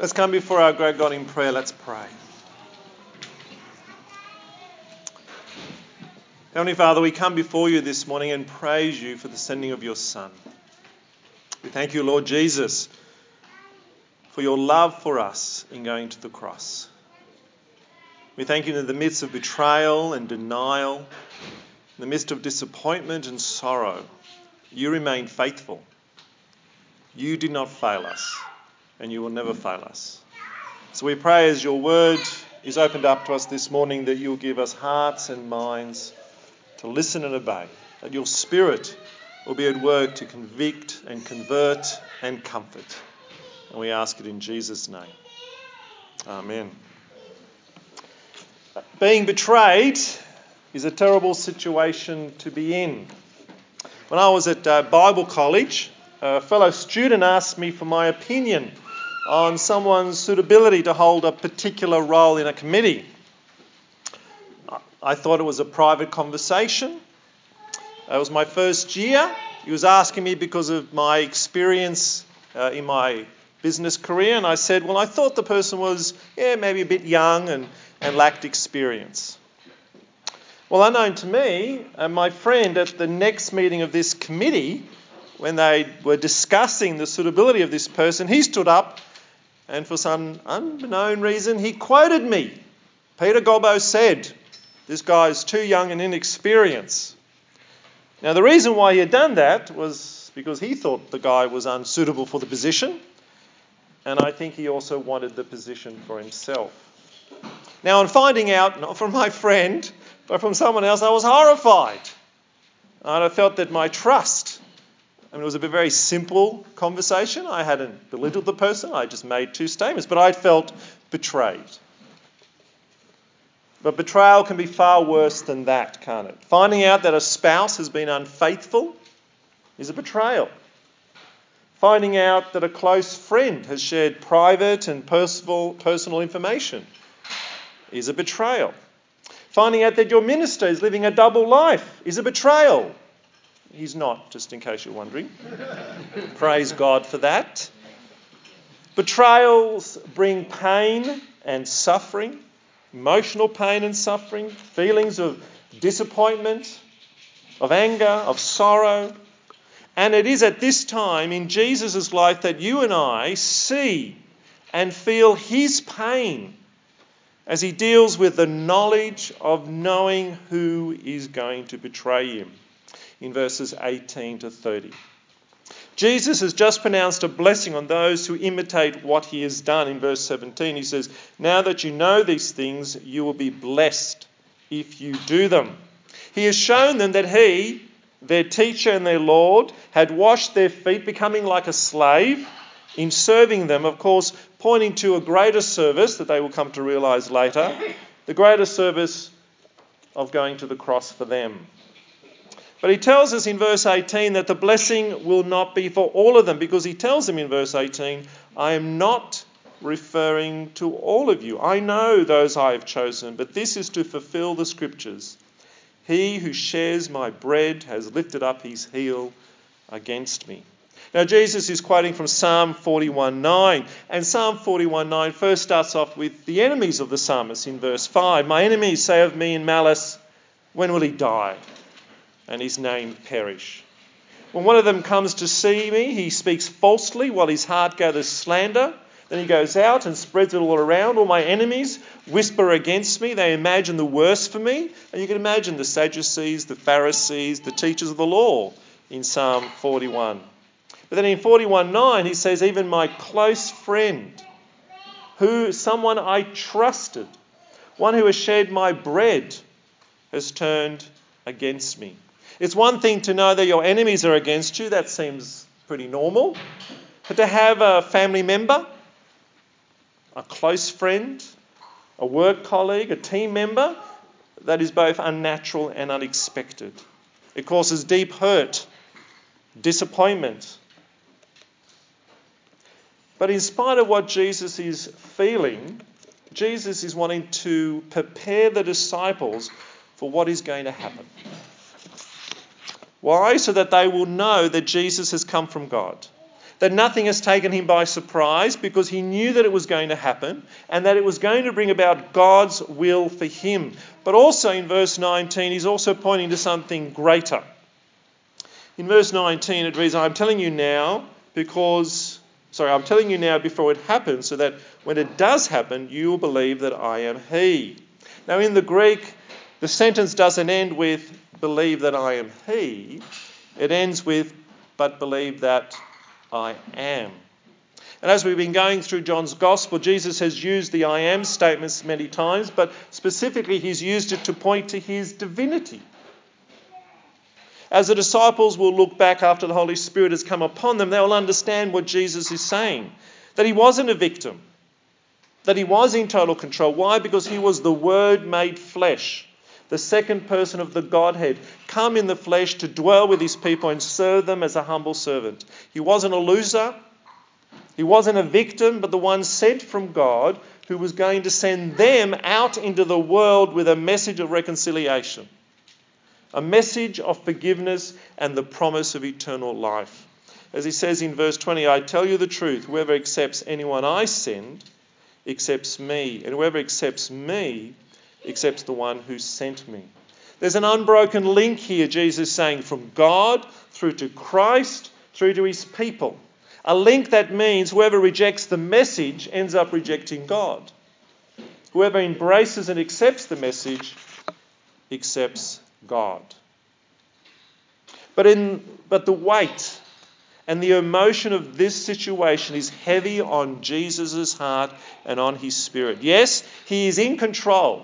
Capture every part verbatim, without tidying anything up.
Let's come before our great God in prayer. Let's pray. Heavenly Father, we come before you this morning and praise you for the sending of your Son. We thank you, Lord Jesus, for your love for us in going to the cross. We thank you in the midst of betrayal and denial, in the midst of disappointment and sorrow, you remain faithful. You did not fail us, and you will never fail us. So we pray as your word is opened up to us this morning that you'll give us hearts and minds to listen and obey, that your Spirit will be at work to convict and convert and comfort. And we ask it in Jesus' name. Amen. Being betrayed is a terrible situation to be in. When I was at uh, Bible college, a fellow student asked me for my opinion on someone's suitability to hold a particular role in a committee. I thought it was a private conversation. It was my first year. He was asking me because of my experience uh, in my business career, and I said, well, I thought the person was, yeah, maybe a bit young and, and lacked experience. Well, unknown to me, uh, my friend at the next meeting of this committee, when they were discussing the suitability of this person, he stood up and for some unknown reason, he quoted me. Peter Gobbo said, this guy is too young and inexperienced. Now, the reason why he had done that was because he thought the guy was unsuitable for the position, and I think he also wanted the position for himself. Now, on finding out, not from my friend, but from someone else, I was horrified. And I felt that my trust, I mean, it was a very simple conversation. I hadn't belittled the person. I just made two statements. But I felt betrayed. But betrayal can be far worse than that, can't it? Finding out that a spouse has been unfaithful is a betrayal. Finding out that a close friend has shared private and personal, personal information is a betrayal. Finding out that your minister is living a double life is a betrayal. He's not, just in case you're wondering. Praise God for that. Betrayals bring pain and suffering, emotional pain and suffering, feelings of disappointment, of anger, of sorrow. And it is at this time in Jesus' life that you and I see and feel his pain as he deals with the knowledge of knowing who is going to betray him. In verses eighteen to thirty. Jesus has just pronounced a blessing on those who imitate what he has done. In verse seventeen, he says, now that you know these things, you will be blessed if you do them. He has shown them that he, their teacher and their Lord, had washed their feet, becoming like a slave in serving them, of course, pointing to a greater service that they will come to realise later, the greater service of going to the cross for them. But he tells us in verse eighteen that the blessing will not be for all of them, because he tells them in verse eighteen, I am not referring to all of you. I know those I have chosen, but this is to fulfill the scriptures. He who shares my bread has lifted up his heel against me. Now Jesus is quoting from Psalm forty-one nine, and Psalm forty-one nine first starts off with the enemies of the psalmist in verse five. My enemies say of me in malice, when will he die and his name perish? When one of them comes to see me, he speaks falsely while his heart gathers slander. Then he goes out and spreads it all around. All my enemies whisper against me. They imagine the worst for me. And you can imagine the Sadducees, the Pharisees, the teachers of the law in Psalm forty-one. But then in forty-one nine, he says, even my close friend, who someone I trusted, one who has shared my bread, has turned against me. It's one thing to know that your enemies are against you. That seems pretty normal. But to have a family member, a close friend, a work colleague, a team member, that is both unnatural and unexpected. It causes deep hurt, disappointment. But in spite of what Jesus is feeling, Jesus is wanting to prepare the disciples for what is going to happen. Why? So that they will know that Jesus has come from God. that nothing has taken him by surprise because he knew that it was going to happen and that it was going to bring about God's will for him. But also in verse nineteen, he's also pointing to something greater. In verse nineteen, it reads, I'm telling you now because, sorry, I'm telling you now before it happens, so that when it does happen, you will believe that I am he. Now in the Greek, the sentence doesn't end with, believe that I am he. It ends with, but believe that I am. And as we've been going through John's Gospel, Jesus has used the I am statements many times, but specifically he's used it to point to his divinity. As the disciples will look back after the Holy Spirit has come upon them, they'll understand what Jesus is saying. That he wasn't a victim. That he was in total control. Why? Because he was the Word made flesh. The second person of the Godhead, come in the flesh to dwell with his people and serve them as a humble servant. He wasn't a loser. He wasn't a victim, but the one sent from God who was going to send them out into the world with a message of reconciliation. A message of forgiveness and the promise of eternal life. As he says in verse twenty, I tell you the truth, whoever accepts anyone I send accepts me, and whoever accepts me accepts the one who sent me. There's an unbroken link here, Jesus is saying, from God through to Christ, through to his people. A link that means whoever rejects the message ends up rejecting God. Whoever embraces and accepts the message accepts God. But in but the weight and the emotion of this situation is heavy on Jesus' heart and on his spirit. Yes, he is in control.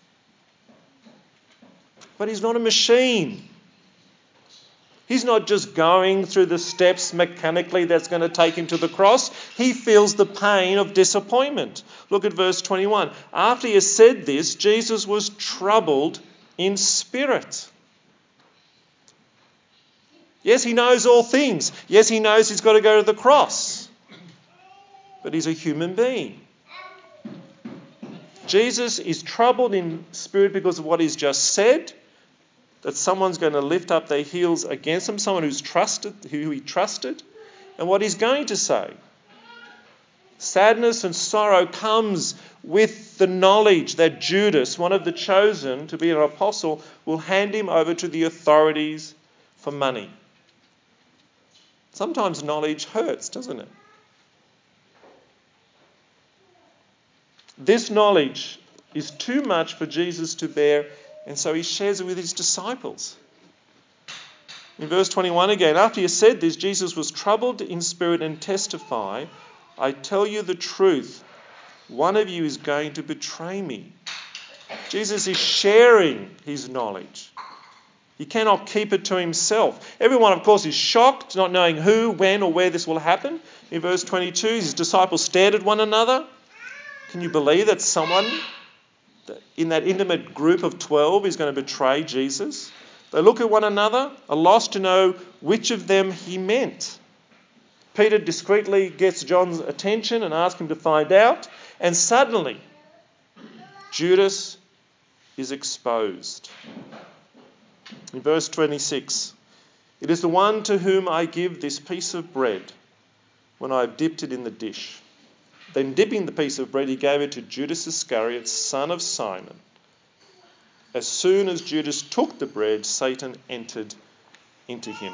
But he's not a machine. He's not just going through the steps mechanically that's going to take him to the cross. He feels the pain of disappointment. Look at verse twenty-one. After he has said this, Jesus was troubled in spirit. Yes, he knows all things. Yes, he knows he's got to go to the cross. But he's a human being. Jesus is troubled in spirit because of what he's just said. That someone's going to lift up their heels against him, someone who's trusted, who he trusted, and what he's going to say. Sadness and sorrow comes with the knowledge that Judas, one of the chosen to be an apostle, will hand him over to the authorities for money. Sometimes knowledge hurts, doesn't it? This knowledge is too much for Jesus to bear, and so he shares it with his disciples. In verse twenty-one again, after he said this, Jesus was troubled in spirit and testified, I tell you the truth, one of you is going to betray me. Jesus is sharing his knowledge. He cannot keep it to himself. Everyone, of course, is shocked, not knowing who, when, or where this will happen. In verse twenty-two, his disciples stared at one another. Can you believe that someone in that intimate group of twelve is going to betray Jesus? They look at one another, are lost to know which of them he meant. Peter discreetly gets John's attention and asks him to find out, and suddenly Judas is exposed. In verse twenty-six, it is the one to whom I give this piece of bread when I have dipped it in the dish. Then dipping the piece of bread, he gave it to Judas Iscariot, son of Simon. As soon as Judas took the bread, Satan entered into him.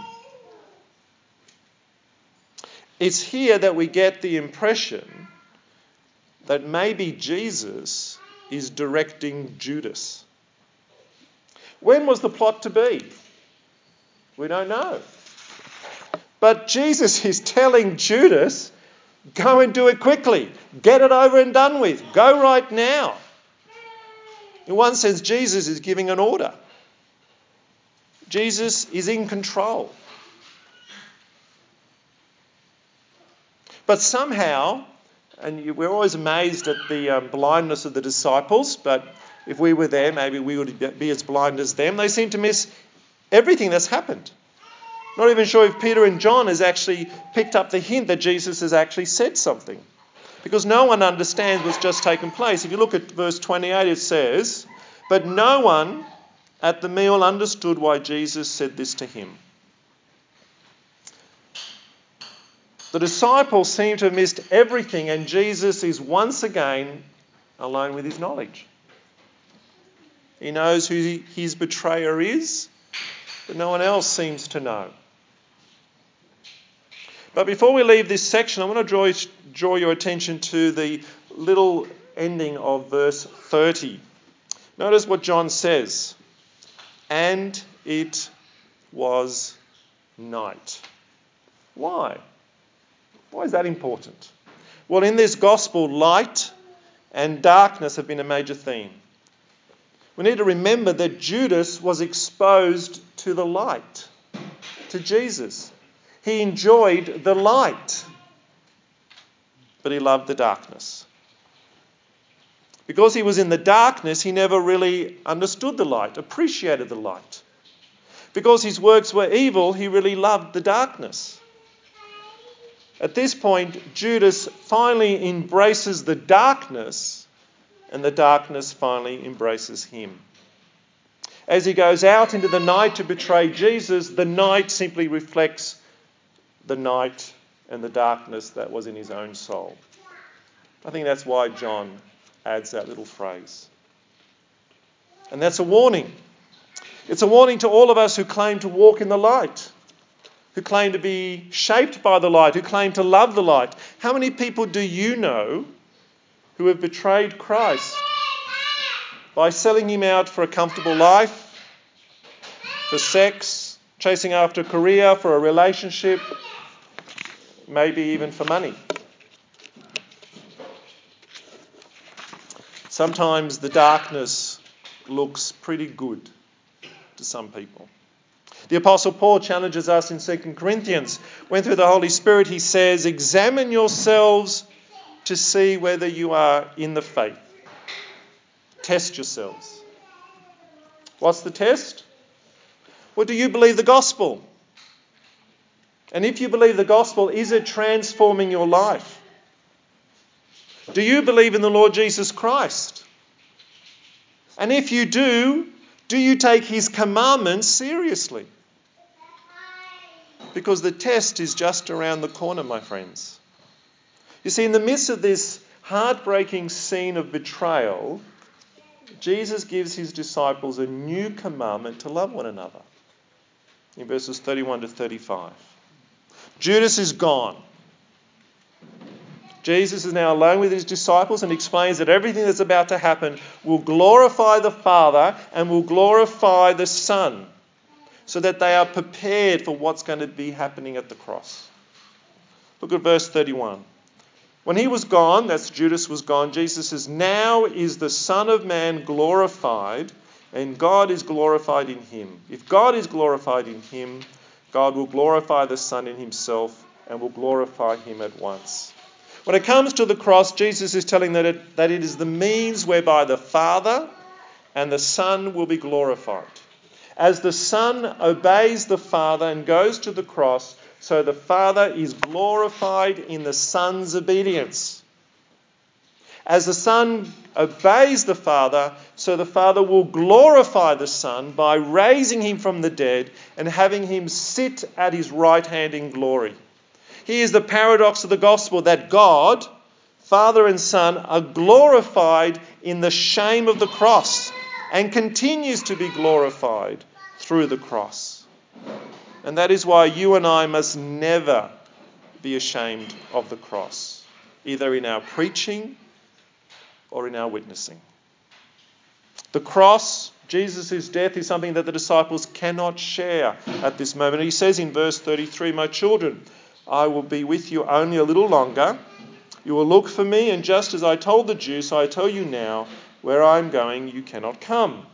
It's here that we get the impression that maybe Jesus is directing Judas. When was the plot to be? We don't know. But Jesus is telling Judas, go and do it quickly. Get it over and done with. Go right now. In one sense, Jesus is giving an order. Jesus is in control. But somehow, and we're always amazed at the um, blindness of the disciples, but if we were there, maybe we would be as blind as them. They seem to miss everything that's happened. Not even sure if Peter and John has actually picked up the hint that Jesus has actually said something. Because no one understands what's just taken place. If you look at verse twenty-eight, it says, but no one at the meal understood why Jesus said this to him. The disciples seem to have missed everything, and Jesus is once again alone with his knowledge. He knows who his betrayer is, but no one else seems to know. But before we leave this section, I want to draw, draw your attention to the little ending of verse thirty. Notice what John says. And it was night. Why? Why is that important? Well, in this gospel, light and darkness have been a major theme. We need to remember that Judas was exposed to the light, to Jesus. He enjoyed the light, but he loved the darkness. Because he was in the darkness, he never really understood the light, appreciated the light. Because his works were evil, he really loved the darkness. At this point, Judas finally embraces the darkness, and the darkness finally embraces him. As he goes out into the night to betray Jesus, the night simply reflects the night and the darkness that was in his own soul. I think that's why John adds that little phrase. And that's a warning. It's a warning to all of us who claim to walk in the light, who claim to be shaped by the light, who claim to love the light. How many people do you know who have betrayed Christ by selling him out for a comfortable life, for sex, chasing after a career, for a relationship, maybe even for money? Sometimes the darkness looks pretty good to some people. The Apostle Paul challenges us in Second Corinthians. When through the Holy Spirit he says, examine yourselves to see whether you are in the faith. Test yourselves. What's the test? Well, do you believe the gospel? And if you believe the gospel, is it transforming your life? Do you believe in the Lord Jesus Christ? And if you do, do you take his commandments seriously? Because the test is just around the corner, my friends. You see, in the midst of this heartbreaking scene of betrayal, Jesus gives his disciples a new commandment to love one another. In verses thirty-one to thirty-five. Judas is gone. Jesus is now alone with his disciples and explains that everything that's about to happen will glorify the Father and will glorify the Son, so that they are prepared for what's going to be happening at the cross. Look at verse thirty-one. When he was gone, that's Judas was gone, Jesus says, now is the Son of Man glorified, and God is glorified in him. If God is glorified in him, God will glorify the Son in himself and will glorify him at once. When it comes to the cross, Jesus is telling that it, that it is the means whereby the Father and the Son will be glorified. As the Son obeys the Father and goes to the cross, so the Father is glorified in the Son's obedience. As the Son obeys the Father, so the Father will glorify the Son by raising him from the dead and having him sit at his right hand in glory. Here's the paradox of the gospel, that God, Father and Son, are glorified in the shame of the cross and continues to be glorified through the cross. And that is why you and I must never be ashamed of the cross, either in our preaching or in our witnessing. The cross, Jesus' death, is something that the disciples cannot share at this moment. He says in verse thirty-three, my children, I will be with you only a little longer. You will look for me, and just as I told the Jews, so I tell you now, where I am going, you cannot come.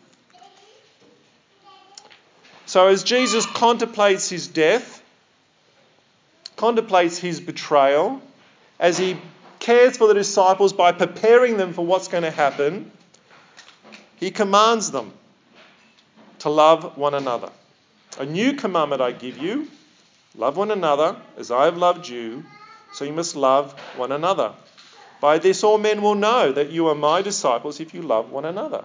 So as Jesus contemplates his death, contemplates his betrayal, as he cares for the disciples by preparing them for what's going to happen, he commands them to love one another. A new commandment I give you, love one another as I have loved you, so you must love one another. By this all men will know that you are my disciples if you love one another.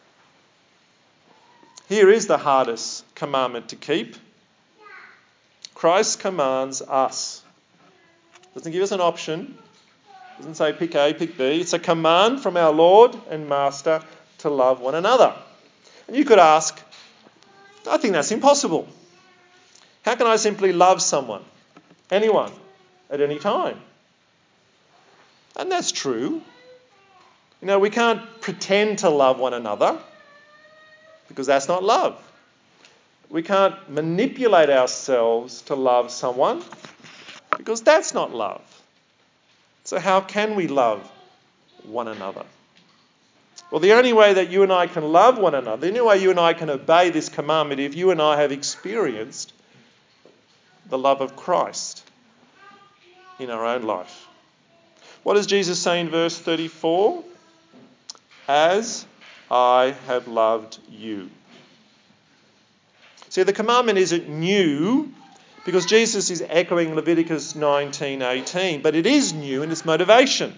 Here is the hardest commandment to keep. Christ commands us Doesn't give us an option. Doesn't say pick A, pick B. It's a command from our Lord and Master to love one another. And you could ask, I think that's impossible. How can I simply love someone, anyone, at any time? And that's true. You know, we can't pretend to love one another because that's not love. We can't manipulate ourselves to love someone because that's not love. So how can we love one another? Well, the only way that you and I can love one another, the only way you and I can obey this commandment, if you and I have experienced the love of Christ in our own life. What does Jesus say in verse thirty-four? As I have loved you. See, the commandment isn't new because Jesus is echoing Leviticus nineteen eighteen, but it is new in its motivation.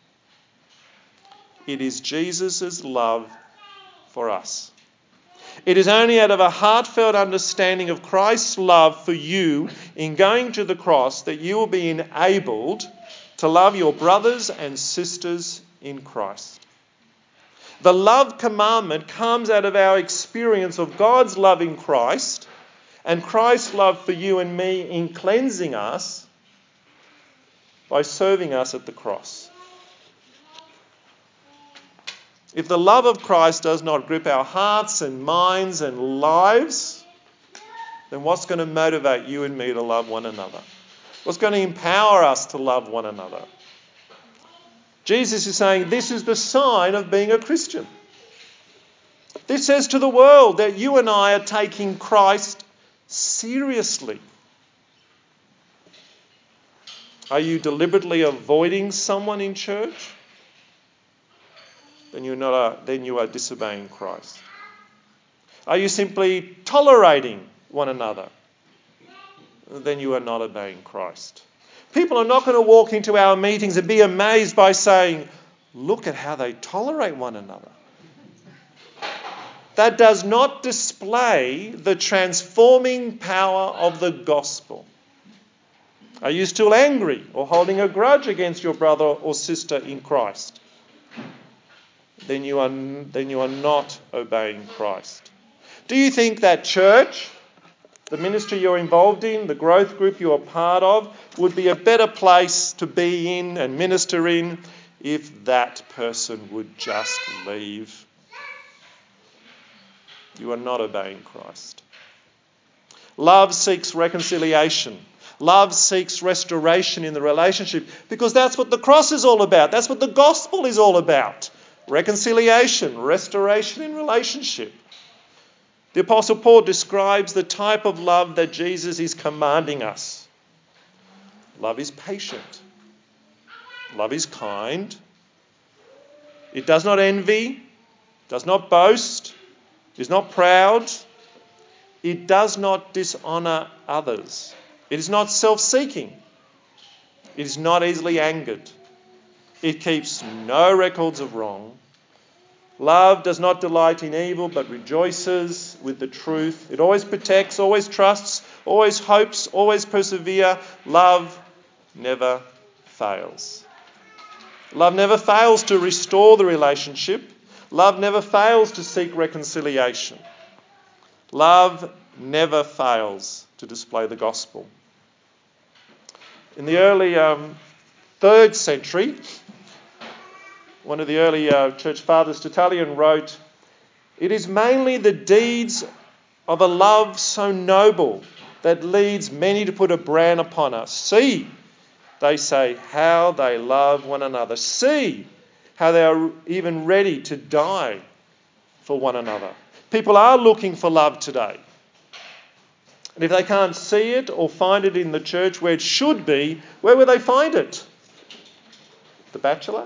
It is Jesus' love for us. It is only out of a heartfelt understanding of Christ's love for you in going to the cross that you will be enabled to love your brothers and sisters in Christ. The love commandment comes out of our experience of God's love in Christ and Christ's love for you and me in cleansing us by serving us at the cross. If the love of Christ does not grip our hearts and minds and lives, then what's going to motivate you and me to love one another? What's going to empower us to love one another? Jesus is saying this is the sign of being a Christian. This says to the world that you and I are taking Christ seriously. Are you deliberately avoiding someone in church? Then you're not a, then you are disobeying Christ. Are you simply tolerating one another? Then you are not obeying Christ. People are not going to walk into our meetings and be amazed by saying, look at how they tolerate one another. That does not display the transforming power of the gospel. Are you still angry or holding a grudge against your brother or sister in Christ? Then you are, then you are not obeying Christ. Do you think that church, the ministry you're involved in, the growth group you're part of, would be a better place to be in and minister in if that person would just leave? You are not obeying Christ. Love seeks reconciliation. Love seeks restoration in the relationship because that's what the cross is all about. That's what the gospel is all about. Reconciliation, restoration in relationship. The Apostle Paul describes the type of love that Jesus is commanding us. Love is patient. Love is kind. It does not envy, does not boast, is not proud. It does not dishonour others. It is not self-seeking. It is not easily angered. It keeps no records of wrong. Love does not delight in evil, but rejoices with the truth. It always protects, always trusts, always hopes, always perseveres. Love never fails. Love never fails to restore the relationship. Love never fails to seek reconciliation. Love never fails to display the gospel. In the early um, third century, one of the early uh, church fathers, Tertullian, wrote, "It is mainly the deeds of a love so noble that leads many to put a brand upon us. See, they say, how they love one another. See how they are even ready to die for one another." People are looking for love today. And if they can't see it or find it in the church where it should be, where will they find it? The Bachelor?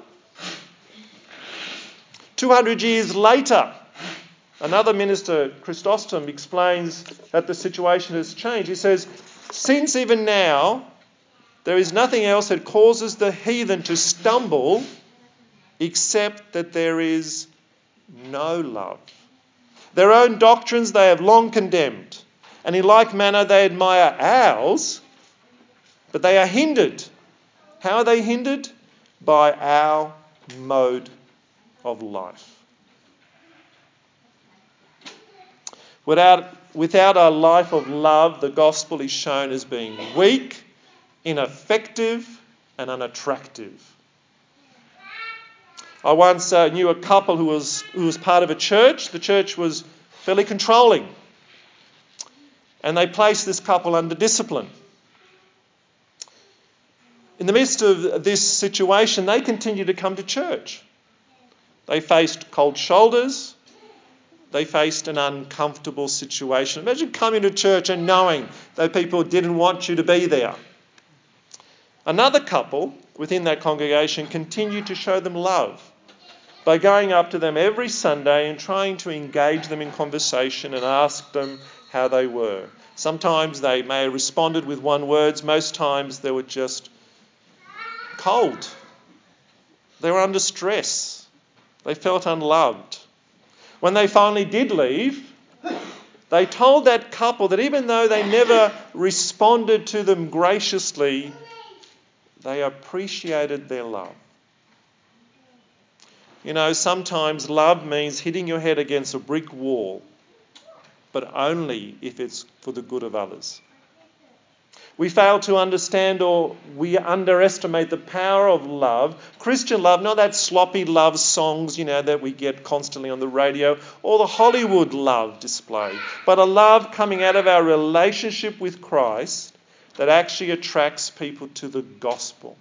two hundred years later, another minister, Chrysostom, explains that the situation has changed. He says, "Since even now there is nothing else that causes the heathen to stumble except that there is no love. Their own doctrines they have long condemned, and in like manner they admire ours, but they are hindered How are they hindered? By our mode of life. Without, without a life of love, the gospel is shown as being weak, ineffective, and unattractive. I once uh, knew a couple who was who was part of a church. The church was fairly controlling, and they placed this couple under discipline. In the midst of this situation, they continued to come to church. They faced cold shoulders. They faced an uncomfortable situation. Imagine coming to church and knowing that people didn't want you to be there. Another couple within that congregation continued to show them love by going up to them every Sunday and trying to engage them in conversation and ask them how they were. Sometimes they may have responded with one word. Most times they were just cold. They were under stress. They felt unloved. When they finally did leave, they told that couple that even though they never responded to them graciously, they appreciated their love. You know, sometimes love means hitting your head against a brick wall, but only if it's for the good of others. We fail to understand, or we underestimate the power of love. Christian love, not that sloppy love songs, you know, that we get constantly on the radio, or the Hollywood love display, but a love coming out of our relationship with Christ that actually attracts people to the gospel.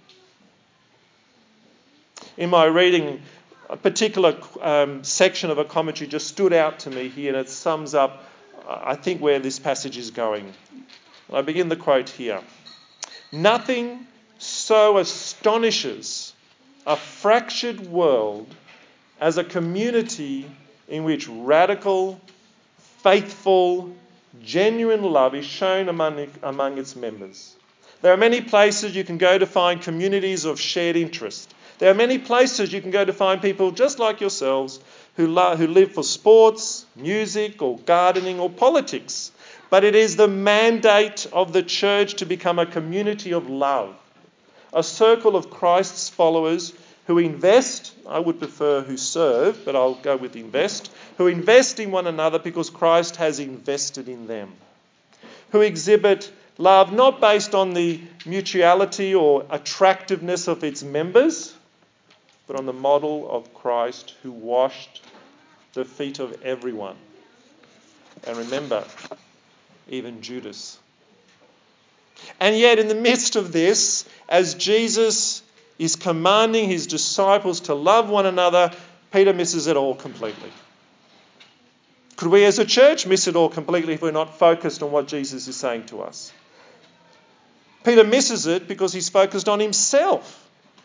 In my reading, a particular um, section of a commentary just stood out to me here, and it sums up, I think, where this passage is going. I begin the quote here. Nothing so astonishes a fractured world as a community in which radical, faithful, genuine love is shown among, among its members. There are many places you can go to find communities of shared interest. There are many places you can go to find people just like yourselves who, lo- who live for sports, music, or gardening, or politics. But it is the mandate of the church to become a community of love, a circle of Christ's followers who invest, I would prefer who serve, but I'll go with invest, who invest in one another because Christ has invested in them, who exhibit love not based on the mutuality or attractiveness of its members, but on the model of Christ who washed the feet of everyone. And remember, even Judas. And yet in the midst of this, as Jesus is commanding his disciples to love one another, Peter misses it all completely. Could we as a church miss it all completely if we're not focused on what Jesus is saying to us? Peter misses it because he's focused on himself.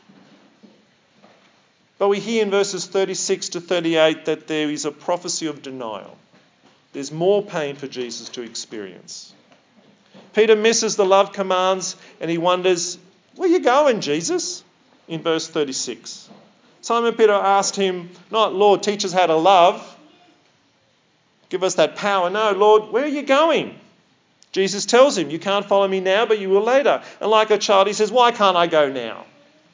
But we hear in verses thirty-six to thirty-eight that there is a prophecy of denial. There's more pain for Jesus to experience. Peter misses the love commands and he wonders, where are you going, Jesus? In verse thirty-six. Simon Peter asked him, not, Lord, teach us how to love. Give us that power. No, Lord, where are you going? Jesus tells him, you can't follow me now, but you will later. And like a child, he says, why can't I go now?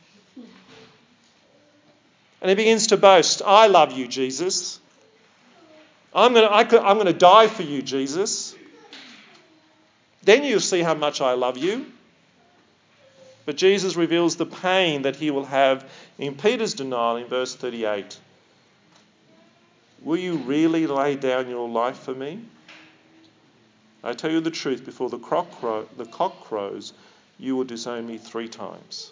And he begins to boast, I love you, Jesus. I'm going to, I could, I'm going to die for you, Jesus. Then you'll see how much I love you. But Jesus reveals the pain that he will have in Peter's denial in verse thirty-eight. Will you really lay down your life for me? I tell you the truth, before the cock, crow, the cock crows, you will disown me three times.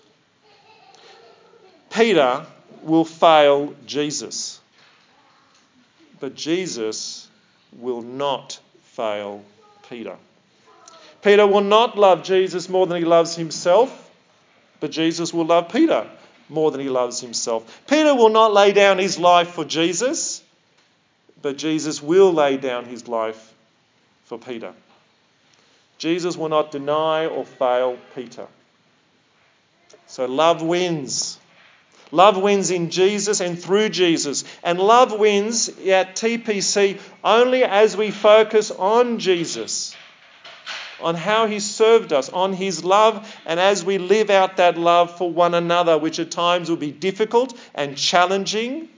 Peter will fail Jesus. But Jesus will not fail Peter. Peter will not love Jesus more than he loves himself, but Jesus will love Peter more than he loves himself. Peter will not lay down his life for Jesus, but Jesus will lay down his life for Peter. Jesus will not deny or fail Peter. So love wins. Love wins in Jesus and through Jesus. And love wins at T P C only as we focus on Jesus. on how he served us, on his love, and as we live out that love for one another, which at times will be difficult and challenging,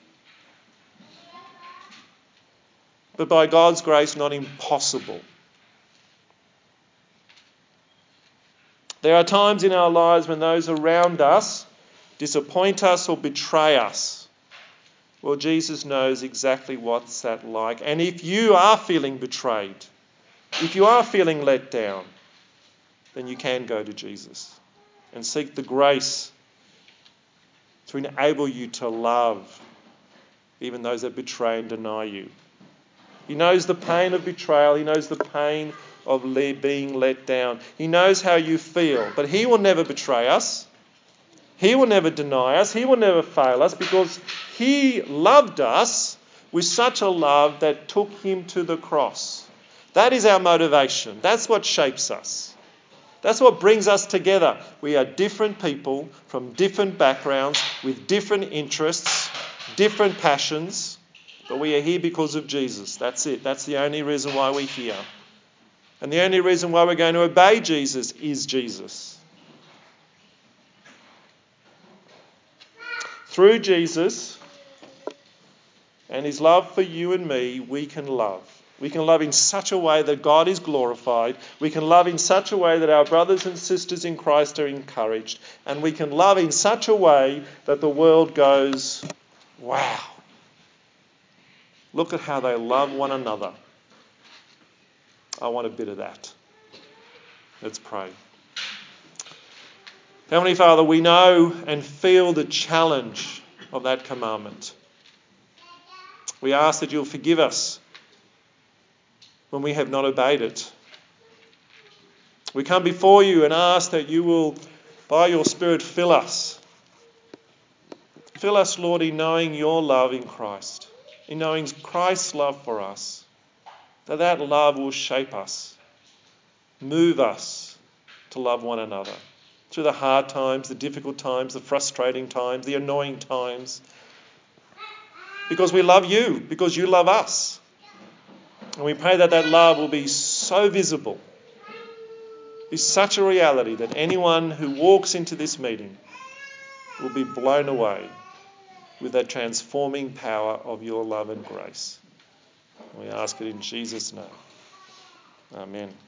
but by God's grace, not impossible. There are times in our lives when those around us disappoint us or betray us. Well, Jesus knows exactly what's that like. And if you are feeling betrayed, if you are feeling let down, then you can go to Jesus and seek the grace to enable you to love even those that betray and deny you. He knows the pain of betrayal. He knows the pain of being let down. He knows how you feel, but he will never betray us. He will never deny us. He will never fail us because he loved us with such a love that took him to the cross. That is our motivation. That's what shapes us. That's what brings us together. We are different people from different backgrounds with different interests, different passions, but we are here because of Jesus. That's it. That's the only reason why we're here. And the only reason why we're going to obey Jesus is Jesus. Through Jesus and his love for you and me, we can love. We can love in such a way that God is glorified. We can love in such a way that our brothers and sisters in Christ are encouraged. And we can love in such a way that the world goes, wow, look at how they love one another. I want a bit of that. Let's pray. Heavenly Father, we know and feel the challenge of that commandment. We ask that you'll forgive us when we have not obeyed it. We come before you and ask that you will, by your Spirit, fill us. Fill us, Lord, in knowing your love in Christ, in knowing Christ's love for us, that that love will shape us, move us to love one another through the hard times, the difficult times, the frustrating times, the annoying times, because we love you, because you love us. And we pray that that love will be so visible, be such a reality that anyone who walks into this meeting will be blown away with that transforming power of your love and grace. We ask it in Jesus' name. Amen.